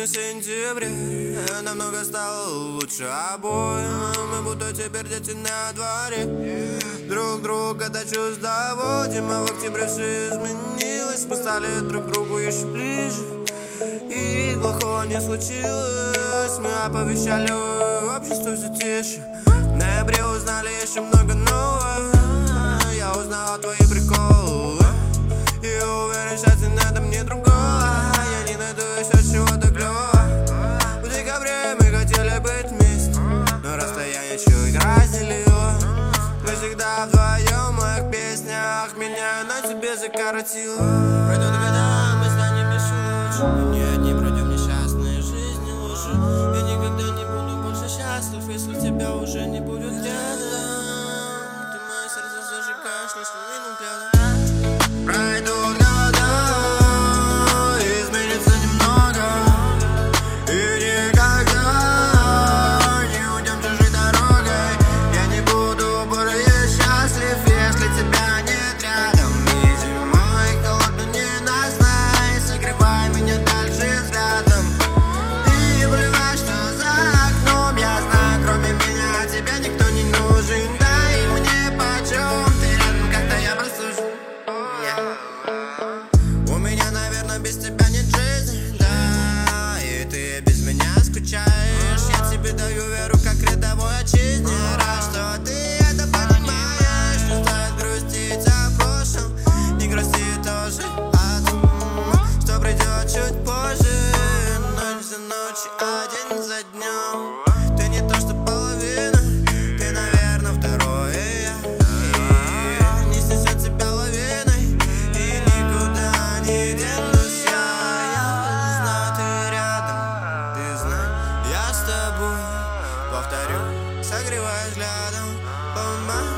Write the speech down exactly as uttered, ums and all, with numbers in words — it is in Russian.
сегодня сентябрь, намного стало лучше обоим. Мы будто теперь дети на дворе, друг друга до чувств доводим. А в октябре все изменилось, мы стали друг другу еще ближе, и плохого не случилось. Мы оповещали общество все тише. В ноябре узнали еще много нового. Я узнал твои приколы и уверен, счастье надо мне другого. Я не найду еще чего-то клёвого. В декабре мы хотели быть вместе, но расстояние чуть разделило. Мы всегда вдвоем в моих песнях, меня на тебе закоротило. Пройдут года, мы станем еще лучше, не одни пройдем несчастные жизни лучше. Я никогда не буду больше счастлив, если тебя уже не будет рядом. Ты мое сердце зажигаешь лишь минут рядом. Пройдут года, изменится немного, и никогда не уйдем чужой дорогой. Я не буду более счастлив, если тебя нет рядом. И зимой холодно ненастной, согревай меня дальше взглядом. И плевать, что за окном, я знаю, кроме меня тебя никто не нужен. Дай мне почем ты рядом, когда я прослужу. У меня, наверное, без тебя нет жизни, да, и ты без меня скучаешь. Я тебе даю веру, как рядовой отчизне. Рад, что ты это понимаешь. Не стоит грустить о прошлом, не грусти тоже о том, что придет чуть позже. Ночь за ночью, а день за днем. Ты не то, что половина, ты, наверное, второе я. И не снесет тебя лавиной, и никуда не денусь я. Я знаю, ты рядом, ты знаешь, я с тобой. Повторю, согревай взглядом, полномочия.